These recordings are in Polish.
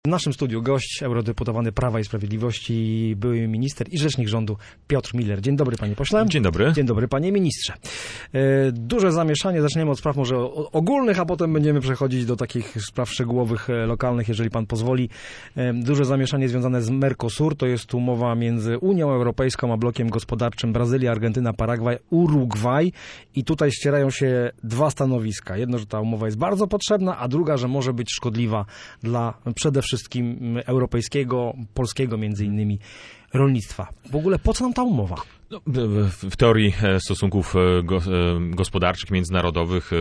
W naszym studiu gość, eurodeputowany Prawa i Sprawiedliwości, były minister i rzecznik rządu Piotr Müller. Dzień dobry, panie pośle. Dzień dobry. Dzień dobry, panie ministrze. Duże zamieszanie, zaczniemy od spraw może ogólnych, a potem będziemy przechodzić do takich spraw szczegółowych, lokalnych, jeżeli pan pozwoli. Duże zamieszanie związane z Mercosur, to jest umowa między Unią Europejską a blokiem gospodarczym Brazylia, Argentyna, Paragwaj, Urugwaj i tutaj ścierają się dwa stanowiska. Jedno, że ta umowa jest bardzo potrzebna, a druga, że może być szkodliwa dla przede wszystkim europejskiego, polskiego między innymi rolnictwa. W ogóle po co nam ta umowa? W teorii stosunków gospodarczych, międzynarodowych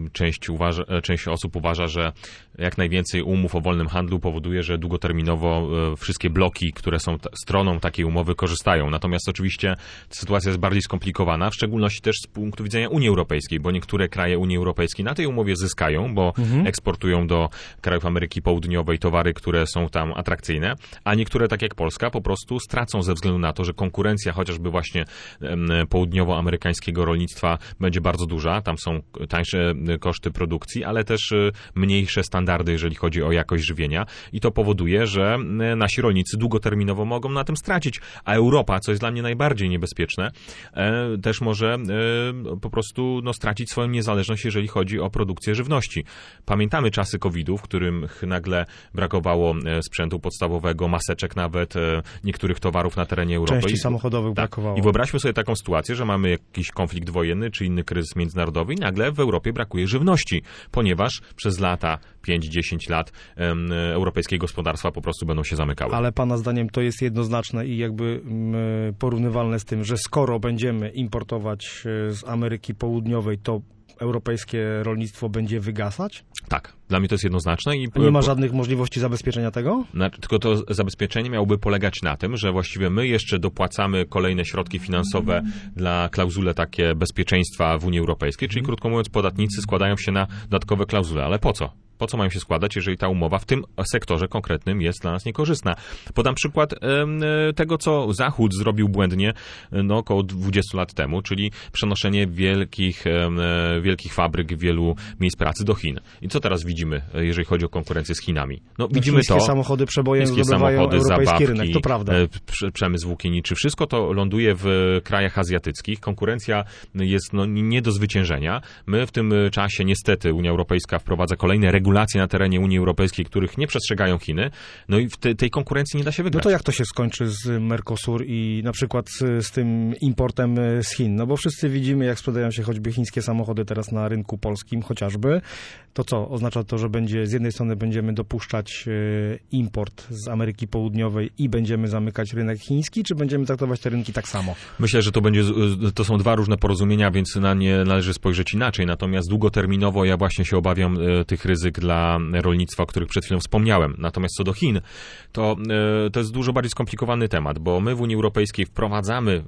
część osób uważa, że jak najwięcej umów o wolnym handlu powoduje, że długoterminowo wszystkie bloki, które są stroną takiej umowy, korzystają. Natomiast oczywiście sytuacja jest bardziej skomplikowana, w szczególności też z punktu widzenia Unii Europejskiej, bo niektóre kraje Unii Europejskiej na tej umowie zyskają, bo eksportują do krajów Ameryki Południowej towary, które są tam atrakcyjne, a niektóre, tak jak Polska, po prostu stracą ze względu na to, że konkurencja chociażby właśnie południowoamerykańskiego rolnictwa będzie bardzo duża. Tam są tańsze koszty produkcji, ale też mniejsze standardy, jeżeli chodzi o jakość żywienia i to powoduje, że nasi rolnicy długoterminowo mogą na tym stracić, a Europa, co jest dla mnie najbardziej niebezpieczne, też może po prostu stracić swoją niezależność, jeżeli chodzi o produkcję żywności. Pamiętamy czasy COVID-u, w którym nagle brakowało sprzętu podstawowego, maseczek nawet, niektórych towarów na terenie Europy. Części samochodowych brakowało. I wyobraźmy sobie taką sytuację, że mamy jakiś konflikt wojenny czy inny kryzys międzynarodowy i nagle w Europie brakuje żywności, ponieważ przez lata, 5-10 lat europejskie gospodarstwa po prostu będą się zamykały. Ale pana zdaniem to jest jednoznaczne i jakby porównywalne z tym, że skoro będziemy importować z Ameryki Południowej, to europejskie rolnictwo będzie wygasać? Tak, dla mnie to jest jednoznaczne. Nie ma żadnych możliwości zabezpieczenia tego? Tylko to zabezpieczenie miałoby polegać na tym, że właściwie my jeszcze dopłacamy kolejne środki finansowe dla klauzule takie bezpieczeństwa w Unii Europejskiej, czyli krótko mówiąc podatnicy składają się na dodatkowe klauzule. Ale po co? Po co mają się składać, jeżeli ta umowa w tym sektorze konkretnym jest dla nas niekorzystna? Podam przykład tego, co Zachód zrobił błędnie około 20 lat temu, czyli przenoszenie wielkich fabryk, wielu miejsc pracy do Chin. I co teraz widzimy, jeżeli chodzi o konkurencję z Chinami? Widzimy to. Samochody przebojem zdobywają europejski zabawki, rynek, to prawda. Przemysł włókienniczy, wszystko to ląduje w krajach azjatyckich. Konkurencja jest nie do zwyciężenia. My w tym czasie niestety Unia Europejska wprowadza kolejne regulacje na terenie Unii Europejskiej, których nie przestrzegają Chiny, i w tej konkurencji nie da się wygrać. No to jak to się skończy z Mercosur i na przykład z tym importem z Chin? No bo wszyscy widzimy, jak sprzedają się choćby chińskie samochody teraz na rynku polskim chociażby. To co? Oznacza to, że z jednej strony będziemy dopuszczać import z Ameryki Południowej i będziemy zamykać rynek chiński, czy będziemy traktować te rynki tak samo? Myślę, że to są dwa różne porozumienia, więc na nie należy spojrzeć inaczej. Natomiast długoterminowo ja właśnie się obawiam tych ryzyk dla rolnictwa, o których przed chwilą wspomniałem. Natomiast co do Chin, to jest dużo bardziej skomplikowany temat, bo my w Unii Europejskiej wprowadzamy,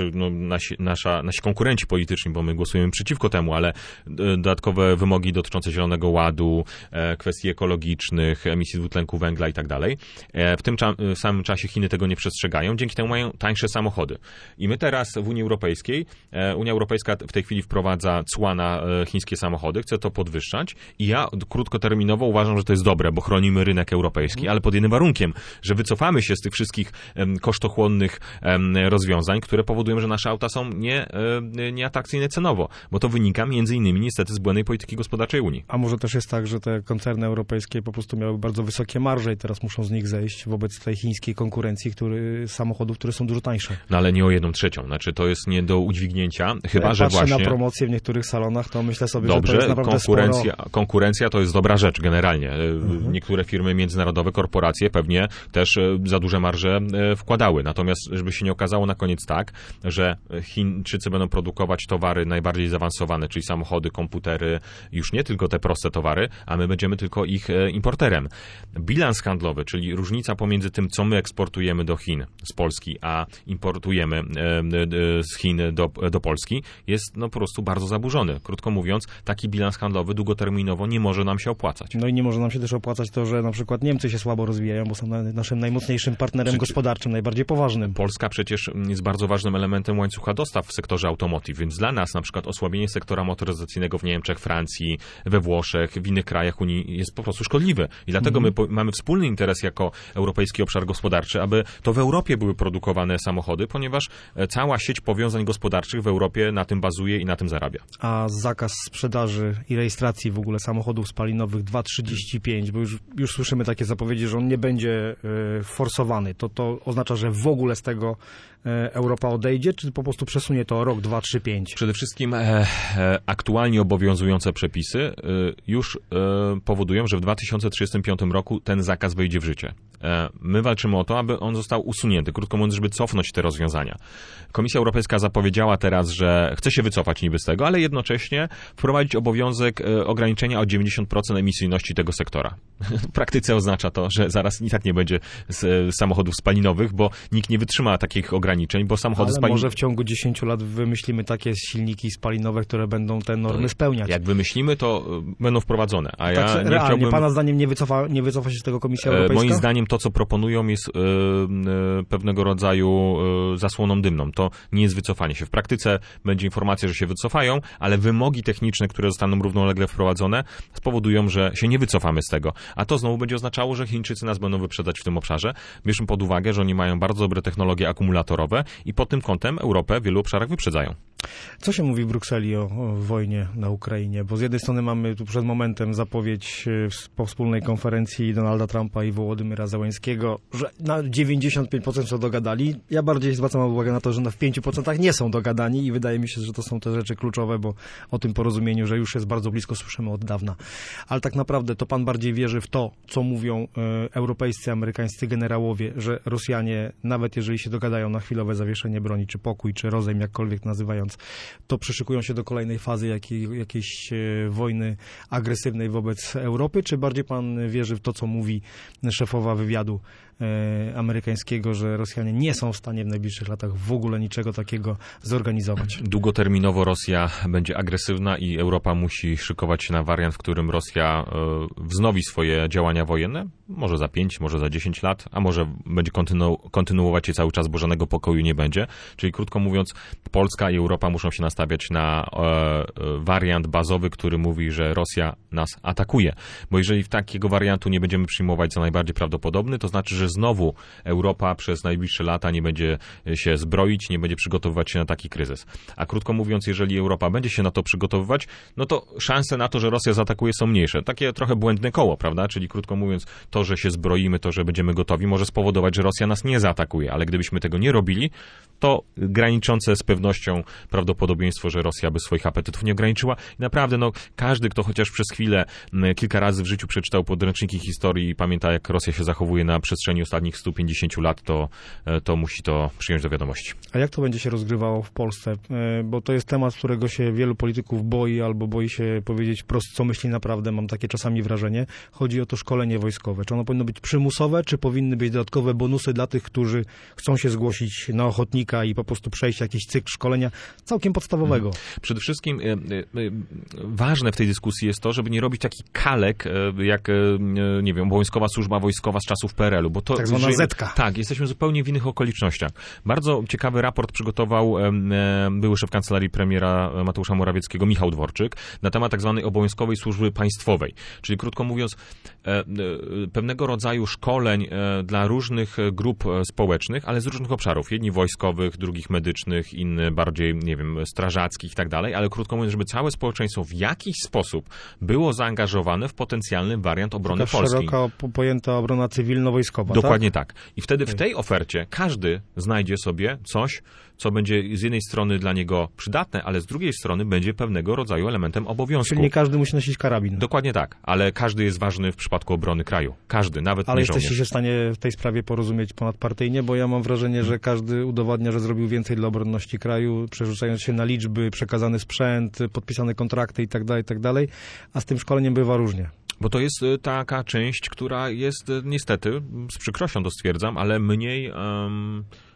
nasi konkurenci polityczni, bo my głosujemy przeciwko temu, ale dodatkowe wymogi dotyczące Zielonego Ładu, kwestii ekologicznych, emisji dwutlenku węgla i tak dalej. W tym samym czasie Chiny tego nie przestrzegają, dzięki temu mają tańsze samochody. I my teraz w Unii Europejskiej, Unia Europejska w tej chwili wprowadza cła na chińskie samochody, chce to podwyższać i ja krótkoterminowo uważam, że to jest dobre, bo chronimy rynek europejski, ale pod jednym warunkiem, że wycofamy się z tych wszystkich kosztochłonnych rozwiązań, które powodują, że nasze auta są nieatrakcyjne cenowo, bo to wynika między innymi niestety z błędnej polityki gospodarczej Unii. A może też jest tak, że te koncerny europejskie po prostu miały bardzo wysokie marże i teraz muszą z nich zejść wobec tej chińskiej konkurencji, samochodów, które są dużo tańsze. No ale nie o 1/3. Znaczy to jest nie do udźwignięcia, chyba że patrzę właśnie... na promocję w niektórych salonach, to myślę sobie, dobrze, że to jest naprawdę konkurencja to jest dobra rzecz generalnie. Niektóre firmy międzynarodowe, korporacje pewnie też za duże marże wkładały. Natomiast żeby się nie okazało na koniec tak, że Chińczycy będą produkować towary najbardziej zaawansowane, czyli samochody, komputery, już nie tylko te proste towary, a my będziemy tylko ich importerem. Bilans handlowy, czyli różnica pomiędzy tym, co my eksportujemy do Chin z Polski, a importujemy z Chin do Polski, jest po prostu bardzo zaburzony. Krótko mówiąc, taki bilans handlowy długoterminowo nie może nam się opłacać. No i nie może nam się też opłacać to, że na przykład Niemcy się słabo rozwijają, bo są naszym najmocniejszym partnerem gospodarczym, najbardziej poważnym. Polska przecież jest bardzo ważnym elementem łańcucha dostaw w sektorze automotive, więc dla nas na przykład osłabienie sektora motoryzacyjnego w Niemczech, Francji, we Włoszech, w innych krajach krajach Unii jest po prostu szkodliwy. I dlatego my mamy wspólny interes jako Europejski Obszar Gospodarczy, aby to w Europie były produkowane samochody, ponieważ cała sieć powiązań gospodarczych w Europie na tym bazuje i na tym zarabia. A zakaz sprzedaży i rejestracji w ogóle samochodów spalinowych 2,35, bo już słyszymy takie zapowiedzi, że on nie będzie forsowany. To oznacza, że w ogóle z tego Europa odejdzie, czy po prostu przesunie to o rok, 2, 3, 5? Przede wszystkim aktualnie obowiązujące przepisy już powodują, że w 2035 roku ten zakaz wejdzie w życie. My walczymy o to, aby on został usunięty, krótko mówiąc, żeby cofnąć te rozwiązania. Komisja Europejska zapowiedziała teraz, że chce się wycofać niby z tego, ale jednocześnie wprowadzić obowiązek ograniczenia o 90% emisyjności tego sektora. W praktyce oznacza to, że zaraz i tak nie będzie samochodów spalinowych, bo nikt nie wytrzyma takich ograniczeń, bo samochody spalinowe... może w ciągu 10 lat wymyślimy takie silniki spalinowe, które będą te normy spełniać. Jak wymyślimy, to będą wprowadzone. A ja tak, nie realnie, chciałbym... pana zdaniem nie wycofa się z tego Komisja Europejska? Moim zdaniem to, co proponują, jest pewnego rodzaju zasłoną dymną. To nie jest wycofanie się. W praktyce będzie informacja, że się wycofają, ale wymogi techniczne, które zostaną równolegle wprowadzone, spowodują, że się nie wycofamy z tego. A to znowu będzie oznaczało, że Chińczycy nas będą wyprzedzać w tym obszarze. Bierzmy pod uwagę, że oni mają bardzo dobre technologie akumulatorowe i pod tym kątem Europę w wielu obszarach wyprzedzają. Co się mówi w Brukseli o wojnie na Ukrainie? Bo z jednej strony mamy tu przed momentem zapowiedź po wspólnej konferencji Donalda Trumpa i Wołodymyra Zełenskiego, że na 95% są dogadali. Ja bardziej zwracam uwagę na to, że na 5% nie są dogadani i wydaje mi się, że to są te rzeczy kluczowe, bo o tym porozumieniu, że już jest bardzo blisko, słyszymy od dawna. Ale tak naprawdę to pan bardziej wierzy w to, co mówią europejscy, amerykańscy generałowie, że Rosjanie, nawet jeżeli się dogadają na chwilowe zawieszenie broni, czy pokój, czy rozejm, jakkolwiek nazywając, to przyszykują się do kolejnej fazy jakiejś wojny agresywnej wobec Europy, czy bardziej pan wierzy w to, co mówi szefowa wywiadu amerykańskiego, że Rosjanie nie są w stanie w najbliższych latach w ogóle niczego takiego zorganizować? Długoterminowo Rosja będzie agresywna i Europa musi szykować się na wariant, w którym Rosja wznowi swoje działania wojenne, może za 5, może za 10 lat, a może będzie kontynuować je cały czas, bo żadnego pokoju nie będzie. Czyli krótko mówiąc, Polska i Europa muszą się nastawiać na wariant bazowy, który mówi, że Rosja nas atakuje. Bo jeżeli takiego wariantu nie będziemy przyjmować za najbardziej prawdopodobny, to znaczy, że znowu Europa przez najbliższe lata nie będzie się zbroić, nie będzie przygotowywać się na taki kryzys. A krótko mówiąc, jeżeli Europa będzie się na to przygotowywać, no to szanse na to, że Rosja zaatakuje, są mniejsze. Takie trochę błędne koło, prawda? Czyli krótko mówiąc, to, że się zbroimy, to, że będziemy gotowi, może spowodować, że Rosja nas nie zaatakuje. Ale gdybyśmy tego nie robili, to graniczące z pewnością prawdopodobieństwo, że Rosja by swoich apetytów nie ograniczyła. I naprawdę, każdy, kto chociaż przez chwilę, kilka razy w życiu przeczytał podręczniki historii i pamięta, jak Rosja się zachowuje na przestrzeni ostatnich 150 lat, to musi to przyjąć do wiadomości. A jak to będzie się rozgrywało w Polsce? Bo to jest temat, którego się wielu polityków boi, albo boi się powiedzieć wprost, co myśli naprawdę. Mam takie czasami wrażenie. Chodzi o to szkolenie wojskowe. Czy ono powinno być przymusowe, czy powinny być dodatkowe bonusy dla tych, którzy chcą się zgłosić na ochotnika i po prostu przejść jakiś cykl szkolenia całkiem podstawowego? Przede wszystkim ważne w tej dyskusji jest to, żeby nie robić takich kalek, jak, nie wiem, obowiązkowa służba wojskowa z czasów PRL-u. Bo to, tak zwana zetka. Tak, jesteśmy zupełnie w innych okolicznościach. Bardzo ciekawy raport przygotował były szef kancelarii premiera Mateusza Morawieckiego, Michał Dworczyk, na temat tak zwanej obowiązkowej służby państwowej. Czyli krótko mówiąc, pewnego rodzaju szkoleń dla różnych grup społecznych, ale z różnych obszarów. Jedni wojskowych, drugich medycznych, inne bardziej, nie wiem, strażackich i tak dalej, ale krótko mówiąc, żeby całe społeczeństwo w jakiś sposób było zaangażowane w potencjalny wariant obrony Polski. Szeroko pojęta obrona cywilno-wojskowa. Dokładnie tak. I wtedy w tej ofercie każdy znajdzie sobie coś, co będzie z jednej strony dla niego przydatne, ale z drugiej strony będzie pewnego rodzaju elementem obowiązku. Czyli nie każdy musi nosić karabin. Dokładnie tak, ale każdy jest ważny w przypadku obrony kraju. Każdy, nawet ale nie żołnierz. jesteście się w stanie w tej sprawie porozumieć ponadpartyjnie, bo ja mam wrażenie, że każdy udowadnia, że zrobił więcej dla obronności kraju, przerzucając się na liczby, przekazany sprzęt, podpisane kontrakty itd., a z tym szkoleniem bywa różnie. Bo to jest taka część, która jest niestety, z przykrością to stwierdzam, ale mniej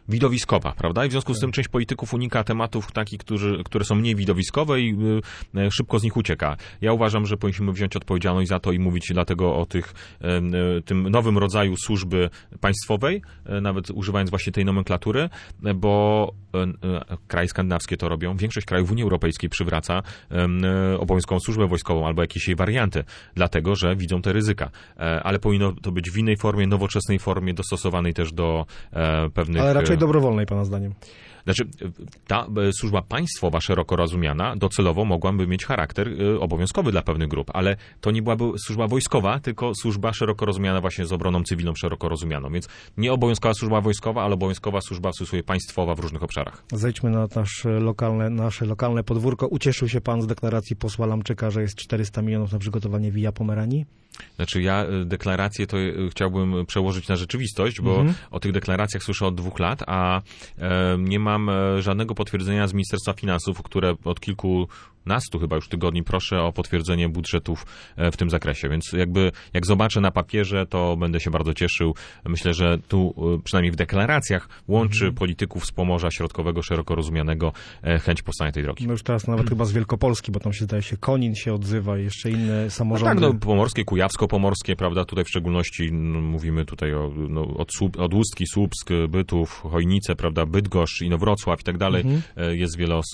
widowiskowa, prawda? I w związku z tym część polityków unika tematów takich, które są mniej widowiskowe i szybko z nich ucieka. Ja uważam, że powinniśmy wziąć odpowiedzialność za to i mówić dlatego o tym nowym rodzaju służby państwowej, nawet używając właśnie tej nomenklatury, bo kraje skandynawskie to robią, większość krajów Unii Europejskiej przywraca obowiązkową służbę wojskową albo jakieś jej warianty, dlatego, że widzą te ryzyka. Ale powinno to być w innej formie, nowoczesnej formie, dostosowanej też do pewnych... Ale raczej dobrowolnej, pana zdaniem. Znaczy, ta służba państwowa, szeroko rozumiana, docelowo mogłaby mieć charakter obowiązkowy dla pewnych grup, ale to nie byłaby służba wojskowa, tylko służba szeroko rozumiana właśnie z obroną cywilną szeroko rozumianą. Więc nie obowiązkowa służba wojskowa, ale obowiązkowa służba w cudzysłowie państwowa w różnych obszarach. Zejdźmy na nasze lokalne podwórko. Ucieszył się pan z deklaracji posła Lamczyka, że jest 400 milionów na przygotowanie Via Pomeranii? Znaczy ja deklaracje to chciałbym przełożyć na rzeczywistość, bo o tych deklaracjach słyszę od 2 lat, a nie mam żadnego potwierdzenia z Ministerstwa Finansów, które od kilkunastu chyba już tygodni proszę o potwierdzenie budżetów w tym zakresie. Więc jak zobaczę na papierze, to będę się bardzo cieszył. Myślę, że tu przynajmniej w deklaracjach łączy polityków z Pomorza Środkowego, szeroko rozumianego chęć powstania tej drogi. No już teraz nawet chyba z Wielkopolski, bo tam się zdaje się Konin się odzywa i jeszcze inne samorządy. Tak, pomorskie, kujawsko-pomorskie, prawda, tutaj w szczególności mówimy tutaj od Łódzki, Słupsk, Bytów, Chojnice, prawda, Bydgoszcz, Inowrocław i tak dalej. Jest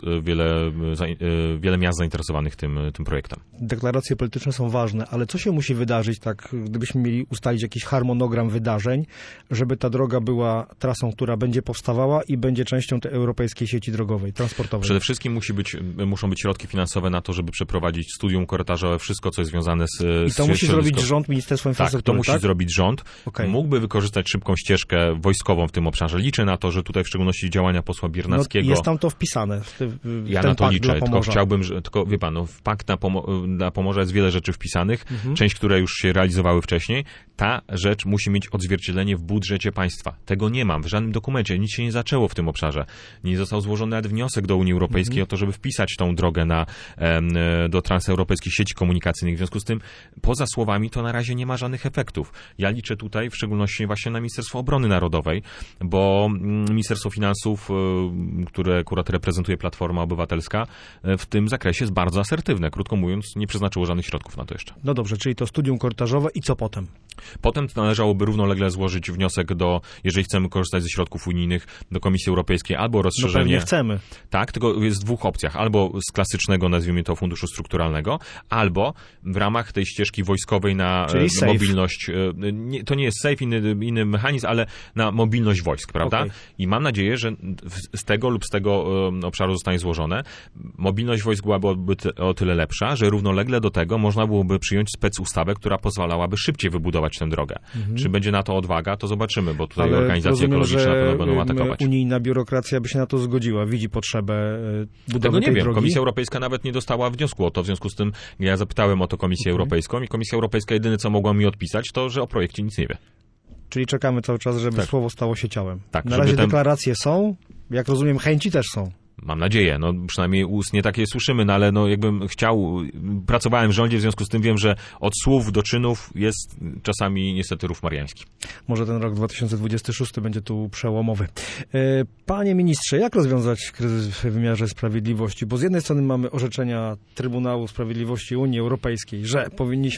wiele miast zainteresowanych tym projektem. Deklaracje polityczne są ważne, ale co się musi wydarzyć, tak gdybyśmy mieli ustalić jakiś harmonogram wydarzeń, żeby ta droga była trasą, która będzie powstawała i będzie częścią tej europejskiej sieci drogowej, transportowej? Przede wszystkim muszą być środki finansowe na to, żeby przeprowadzić studium korytarzowe, wszystko, co jest związane z... I to musi zrobić rząd, Ministerstwo Infrastruktury, tak? To musi zrobić rząd. Okay. Mógłby wykorzystać szybką ścieżkę wojskową w tym obszarze. Liczę na to, że tutaj w szczególności działania posła Biernackiego... Jest tam to wpisane. Ja na to liczę, tylko chciałbym, wie pan, w pakt dla Pomorza jest wiele rzeczy wpisanych, część, które już się realizowały wcześniej. Ta rzecz musi mieć odzwierciedlenie w budżecie państwa. Tego nie mam w żadnym dokumencie. Nic się nie zaczęło w tym obszarze. Nie został złożony nawet wniosek do Unii Europejskiej o to, żeby wpisać tą drogę do transeuropejskiej sieci komunikacyjnych. W związku z tym, poza słowami, to na razie nie ma żadnych efektów. Ja liczę tutaj w szczególności właśnie na Ministerstwo Obrony Narodowej, bo Ministerstwo Finansów, które akurat reprezentuje Platforma Obywatelska, w tym zakresie jest bardzo asertywne. Krótko mówiąc, nie przeznaczyło żadnych środków na to jeszcze. No dobrze, czyli to studium korytarzowe i co potem? Potem należałoby równolegle złożyć wniosek jeżeli chcemy korzystać ze środków unijnych, do Komisji Europejskiej albo rozszerzenie... No pewnie chcemy. Tak, tylko jest w 2 opcjach. Albo z klasycznego, nazwijmy to, funduszu strukturalnego, albo w ramach tej ścieżki wojskowej na mobilność. To nie jest SAFE, inny mechanizm, ale na mobilność wojsk, prawda? Okay. I mam nadzieję, że z tego obszaru zostanie złożone. Mobilność wojsk byłaby o tyle lepsza, że równolegle do tego można byłoby przyjąć specustawę, która pozwalałaby szybciej wybudować tę drogę. Czy będzie na to odwaga, to zobaczymy, bo tutaj organizacje ekologiczne na pewno będą atakować. Unijna biurokracja by się na to zgodziła, widzi potrzebę budowy tego nie tej wiem. drogi. Komisja Europejska nawet nie dostała wniosku o to, w związku z tym ja zapytałem o to Komisję Europejską i Komisja Europejska jedyne, co mogła mi odpisać, to, że o projekcie nic nie wie. Czyli czekamy cały czas, żeby słowo stało się ciałem. Tak, na razie deklaracje są, jak rozumiem, chęci też są. Mam nadzieję, przynajmniej ustnie takie słyszymy, ale jakbym chciał, pracowałem w rządzie, w związku z tym wiem, że od słów do czynów jest czasami niestety rów mariański. Może ten rok 2026 będzie tu przełomowy. Panie ministrze, jak rozwiązać kryzys w wymiarze sprawiedliwości? Bo z jednej strony mamy orzeczenia Trybunału Sprawiedliwości Unii Europejskiej, że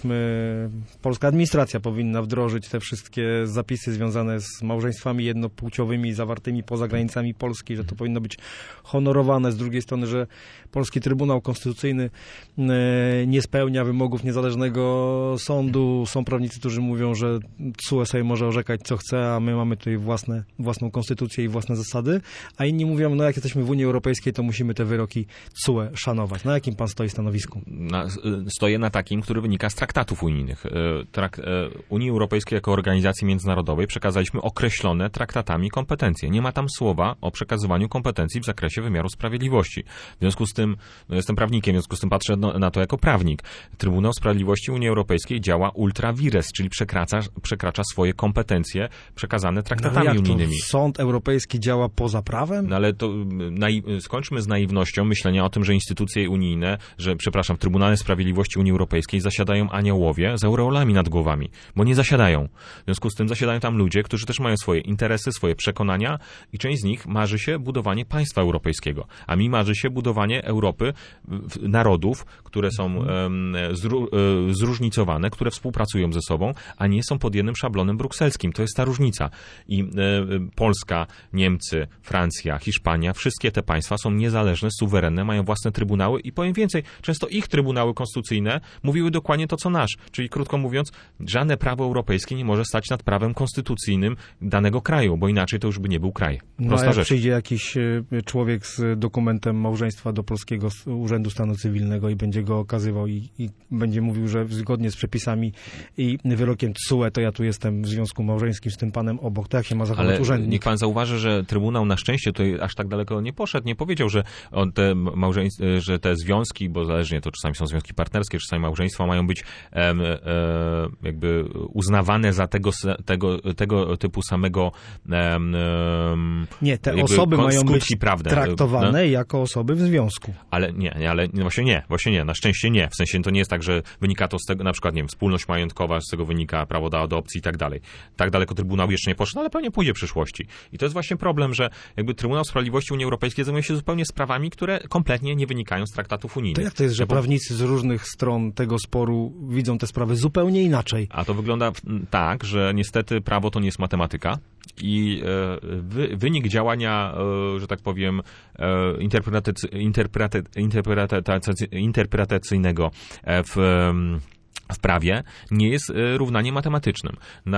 polska administracja powinna wdrożyć te wszystkie zapisy związane z małżeństwami jednopłciowymi zawartymi poza granicami Polski, że to powinno być honorowane. Z drugiej strony, że polski Trybunał Konstytucyjny nie spełnia wymogów niezależnego sądu. Są prawnicy, którzy mówią, że TSUE sobie może orzekać co chce, a my mamy tutaj własną konstytucję i własne zasady, a inni mówią, jak jesteśmy w Unii Europejskiej, to musimy te wyroki TSUE szanować. Na jakim pan stoi stanowisku? Stoję na takim, który wynika z traktatów unijnych. Unii Europejskiej jako organizacji międzynarodowej przekazaliśmy określone traktatami kompetencje. Nie ma tam słowa o przekazywaniu kompetencji w zakresie wymiaru wymiaru sprawiedliwości. W związku z tym, jestem prawnikiem, w związku z tym patrzę na to jako prawnik. Trybunał Sprawiedliwości Unii Europejskiej działa ultra vires, czyli przekracza swoje kompetencje przekazane traktatami unijnymi. Sąd Europejski działa poza prawem? No ale to skończmy z naiwnością myślenia o tym, że instytucje unijne, w Trybunale Sprawiedliwości Unii Europejskiej zasiadają aniołowie z aureolami nad głowami, bo nie zasiadają. W związku z tym zasiadają tam ludzie, którzy też mają swoje interesy, swoje przekonania i część z nich marzy się budowanie państwa europejskiego, a mi marzy się budowanie Europy, narodów, które są zróżnicowane, które współpracują ze sobą, a nie są pod jednym szablonem brukselskim. To jest ta różnica. I Polska, Niemcy, Francja, Hiszpania, wszystkie te państwa są niezależne, suwerenne, mają własne trybunały i powiem więcej, często ich trybunały konstytucyjne mówiły dokładnie to, co nasz. Czyli krótko mówiąc, żadne prawo europejskie nie może stać nad prawem konstytucyjnym danego kraju, bo inaczej to już by nie był kraj. Prosta jak rzecz. Przyjdzie jakiś człowiek z dokumentem małżeństwa do polskiego Urzędu Stanu Cywilnego i będzie go okazywał i będzie mówił, że zgodnie z przepisami i wyrokiem TSUE, to ja tu jestem w związku małżeńskim z tym panem obok. To jak się ma zachować Ale urzędnik? niech pan zauważy, że Trybunał na szczęście to aż tak daleko nie poszedł, nie powiedział, że że te związki, bo zależnie to czasami są związki partnerskie, czasami małżeństwa mają być jakby uznawane za tego typu samego nie, te osoby mają być prawne, traktowane jako osoby w związku. Ale właśnie nie, na szczęście nie. W sensie to nie jest tak, że wynika to z tego, na przykład, nie wiem, wspólność majątkowa, z tego wynika prawo do adopcji i tak dalej. Tak daleko Trybunał jeszcze nie poszedł, ale pewnie pójdzie w przyszłości. I to jest właśnie problem, że jakby Trybunał Sprawiedliwości Unii Europejskiej zajmuje się zupełnie sprawami, które kompletnie nie wynikają z traktatów unijnych. To jak to jest, że prawnicy z różnych stron tego sporu widzą te sprawy zupełnie inaczej? A to wygląda tak, że niestety prawo to nie jest matematyka i wynik działania, że tak powiem, interpretacyjnego w prawie nie jest równaniem matematycznym.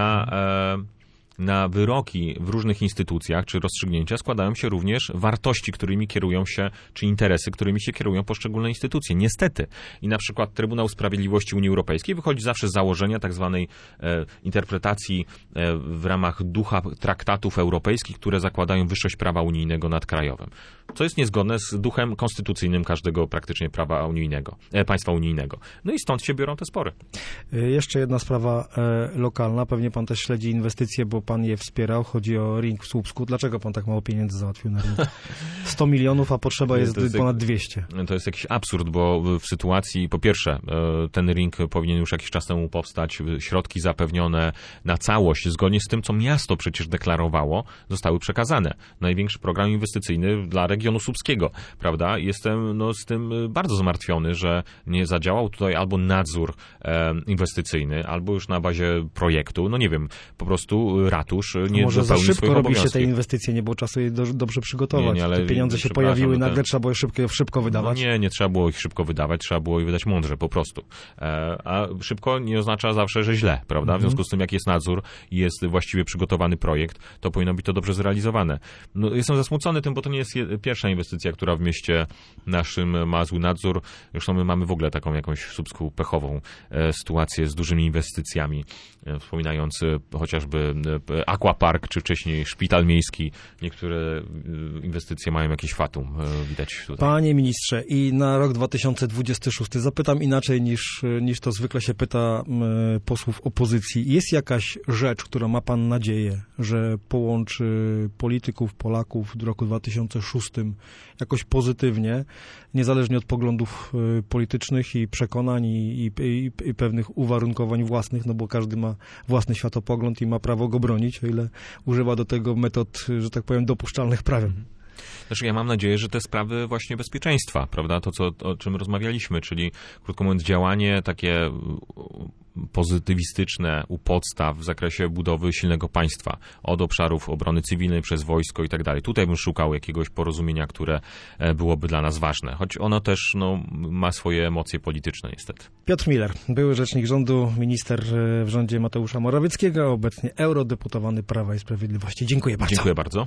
Na wyroki w różnych instytucjach czy rozstrzygnięcia składają się również wartości, którymi kierują się, czy interesy, którymi się kierują poszczególne instytucje. Niestety. I na przykład Trybunał Sprawiedliwości Unii Europejskiej wychodzi zawsze z założenia tak zwanej interpretacji w ramach ducha traktatów europejskich, które zakładają wyższość prawa unijnego nad krajowym. Co jest niezgodne z duchem konstytucyjnym każdego praktycznie prawa unijnego, państwa unijnego. No i stąd się biorą te spory. Jeszcze jedna sprawa lokalna. Pewnie pan też śledzi inwestycje, bo pan je wspierał. Chodzi o ring w Słupsku. Dlaczego pan tak mało pieniędzy załatwił na ring? 100 milionów, a potrzeba jest ponad 200. To jest jakiś absurd, bo w sytuacji, po pierwsze, ten ring powinien już jakiś czas temu powstać, środki zapewnione na całość, zgodnie z tym, co miasto przecież deklarowało, zostały przekazane. Największy program inwestycyjny dla regionu słupskiego, prawda? Jestem z tym bardzo zmartwiony, że nie zadziałał tutaj albo nadzór inwestycyjny, albo już na bazie projektu, no nie wiem, po prostu ratusz nie może za dopełnił szybko swoich robi się obowiązków. te inwestycje, nie było czasu je dobrze przygotować. Nie, ale te pieniądze się pojawiły, nagle trzeba było je szybko wydawać. No nie trzeba było ich szybko wydawać, trzeba było je wydać mądrze, po prostu. A szybko nie oznacza zawsze, że źle, prawda? W związku z tym, jak jest nadzór i jest właściwie przygotowany projekt, to powinno być to dobrze zrealizowane. No, jestem zasmucony tym, bo to nie jest pierwsza inwestycja, która w mieście naszym ma zły nadzór. Zresztą my mamy w ogóle taką jakąś w Słupsku pechową sytuację z dużymi inwestycjami, wspominając chociażby Aquapark, czy wcześniej Szpital Miejski. Niektóre inwestycje mają jakiś fatum, widać tutaj. Panie ministrze, i na rok 2026 zapytam inaczej niż to zwykle się pyta posłów opozycji. Jest jakaś rzecz, która ma pan nadzieję, że połączy polityków, Polaków w roku 2006 jakoś pozytywnie, niezależnie od poglądów politycznych i przekonań i pewnych uwarunkowań własnych, no bo każdy ma własny światopogląd i ma prawo go bronić, o ile używa do tego metod, że tak powiem, dopuszczalnych prawem. Znaczy, ja mam nadzieję, że te sprawy właśnie bezpieczeństwa, prawda, o czym rozmawialiśmy, czyli krótko mówiąc działanie takie pozytywistyczne u podstaw w zakresie budowy silnego państwa, od obszarów obrony cywilnej przez wojsko i tak dalej. Tutaj bym szukał jakiegoś porozumienia, które byłoby dla nas ważne, choć ono też ma swoje emocje polityczne niestety. Piotr Miller, były rzecznik rządu, minister w rządzie Mateusza Morawieckiego, obecnie eurodeputowany Prawa i Sprawiedliwości. Dziękuję bardzo. Dziękuję bardzo.